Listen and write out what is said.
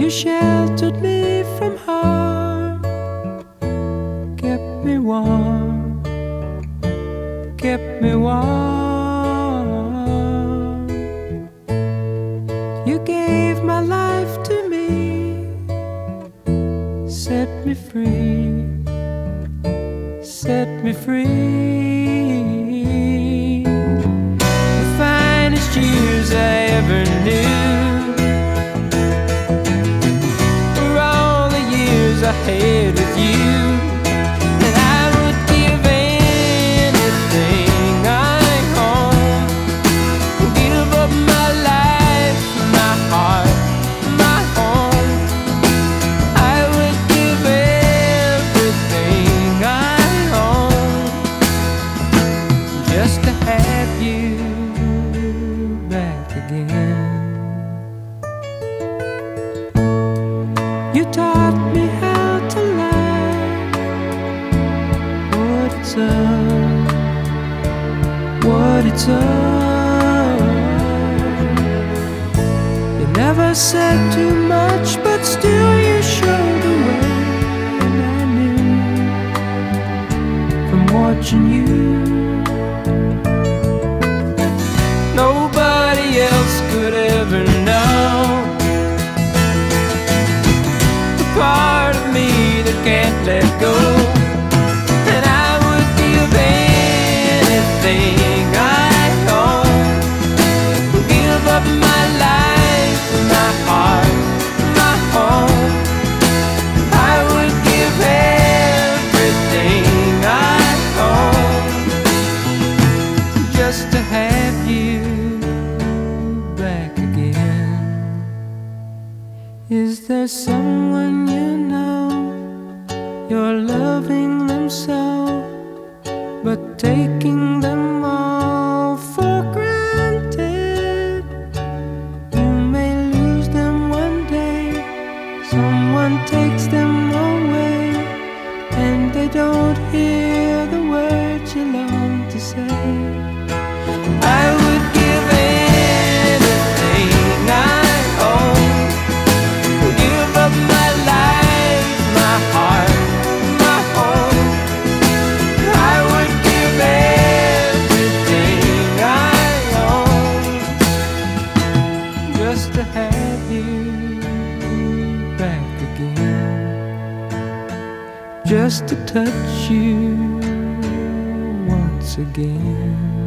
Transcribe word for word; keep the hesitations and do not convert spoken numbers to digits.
You sheltered me from harm, kept me warm, kept me warm. You gave my life to me, set me free, set me free. The finest years I ever knew were all the years I had with you. And I would give anything I own, give up my life, my heart, my home. I would give everything I own just to have you back again. You taught me how to laugh, what it's up, what it's up. You never said too much, but still you showed the way. And I knew from watching you, nobody else could ever know the part of me that can't let go. And I would give anything I own, give up my life, my heart, my home. I would give everything I own just to have you back again. Is there someone you know, you're loving them so, but taking them all for granted? You may lose them one day, someone takes them away, and they don't hear the words you long to say. I would give anything I own, give up my life, my heart, my home. I would give everything I own just to have you back again, just to touch you once again.